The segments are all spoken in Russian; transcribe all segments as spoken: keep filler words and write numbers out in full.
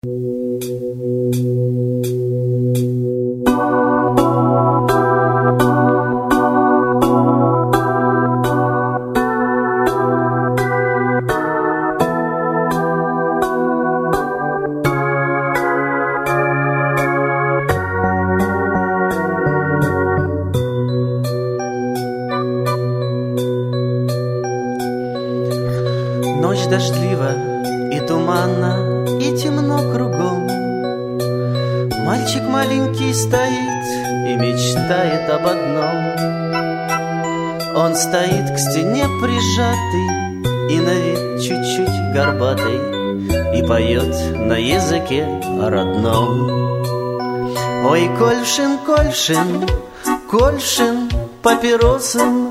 Ночь дождлива и туманно, и темно кругом. Мальчик маленький стоит и мечтает об одном. Он стоит к стене прижатый и на вид чуть-чуть горбатый, и поет на языке родном. Ой, Кольшин, Кольшин, Кольшин, папиросин,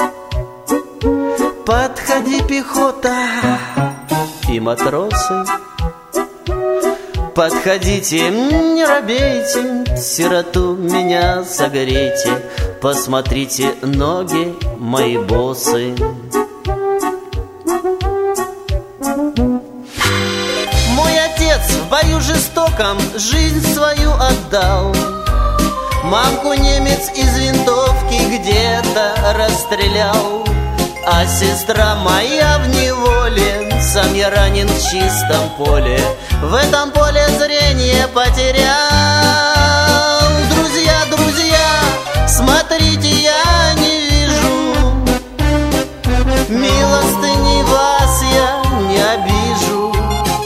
подходи, пехота и матросы. Подходите, не робейте, сироту меня согрейте, посмотрите, ноги мои босы. Мой отец в бою жестоком жизнь свою отдал. Мамку немец из винтовки где-то расстрелял. А сестра моя в неволе, сам я ранен в чистом поле, в этом поле зрение потерял. Друзья, друзья, смотрите, я не вижу, милостыни вас я не обижу.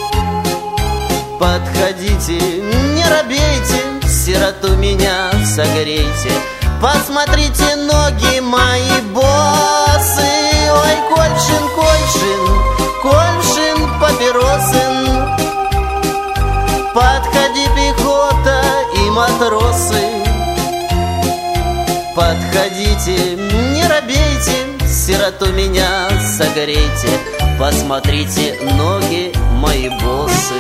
Подходите, не робейте, сироту меня согрейте, посмотрите, ноги мои боссы. Ой, Кольшин, Кольшин, Кольшин, папиросин, подходи, пехота и матросы. Подходите, не робейте, сироту меня согрейте, посмотрите, ноги мои боссы.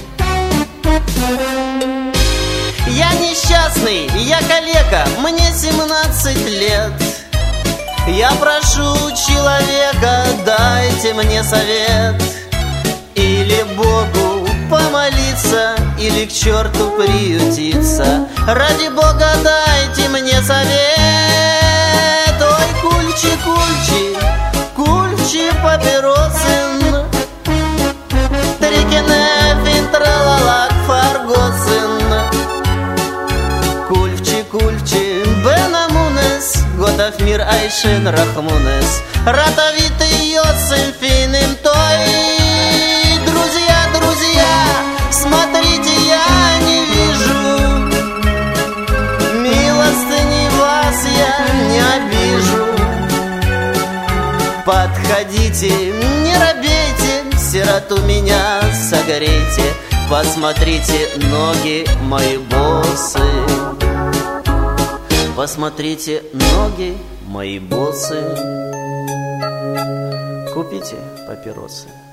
Я несчастный, я калека, мне семнадцать лет. Я прошу человека, дайте мне совет. Или Богу помолиться, или к черту приютиться. Ради Бога дайте мне совет. Ой, кульчи, кульчи, кульчи, папиросин, трикене, финтралалак, фаргосин. Кульчи, кульчи, бенамунес, Готов мир Айшин Рахмунес, Ратовитый Йосиф Финим Той. Друзья, друзья, смотрите, я не вижу, милостыни вас я не обижу. Подходите, не робейте, сироту меня согрейте, посмотрите, ноги мои боссы. Посмотрите, ноги мои боссы. Купите папиросы.